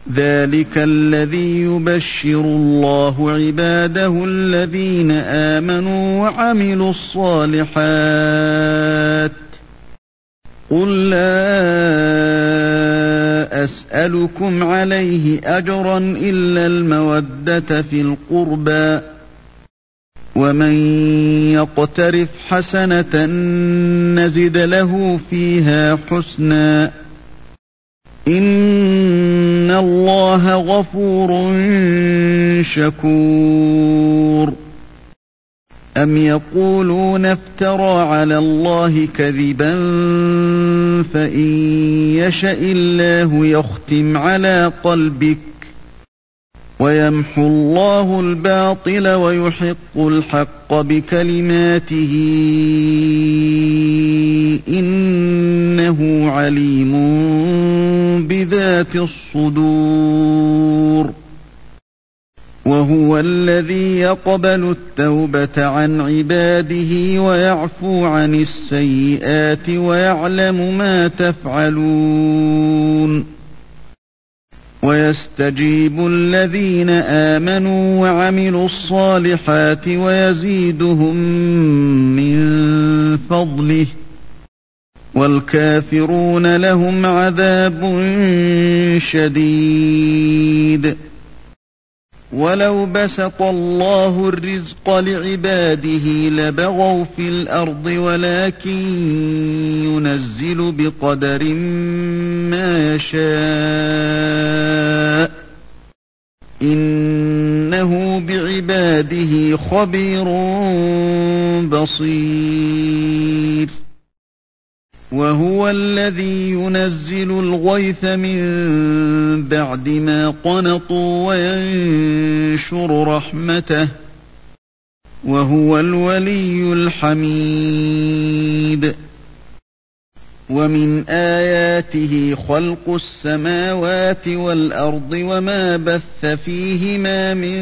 ذلك الذي يبشر الله عباده الذين آمنوا وعملوا الصالحات قل لا أسألكم عليه أجرا إلا المودة في القربى ومن يقترف حسنة نزد له فيها حسنا إن الله غفور شكور أم يقولون افترى على الله كذبا فإن يشأ الله يختم على قلبك ويمحو الله الباطل ويحق الحق بكلماته إنه عليم بذات الصدور وهو الذي يقبل التوبة عن عباده ويعفو عن السيئات ويعلم ما تفعلون ويستجيب الذين آمنوا وعملوا الصالحات ويزيدهم من فضله والكافرون لهم عذاب شديد ولو بسط الله الرزق لعباده لبغوا في الأرض ولكن ينزل بقدر ما يشاء إنه بعباده خبير بصير وهو الذي ينزل الغيث من بعد ما قنطوا وينشر رحمته وهو الولي الحميد ومن آياته خلق السماوات والأرض وما بث فيهما من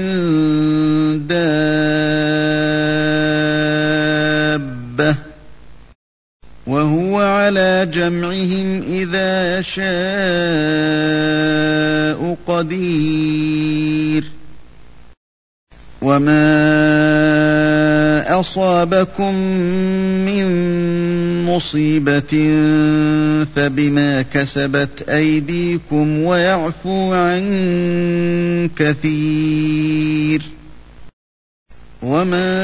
دابة وهو على جمعهم إذا يشاء قدير وما أصابكم من مصيبة فبما كسبت أيديكم ويعفو عن كثير وما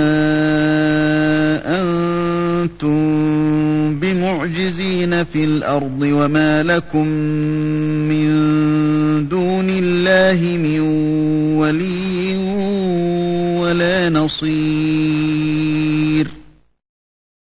أنتم بمعجزين في الأرض وما لكم من دون الله من ولي ولا نصير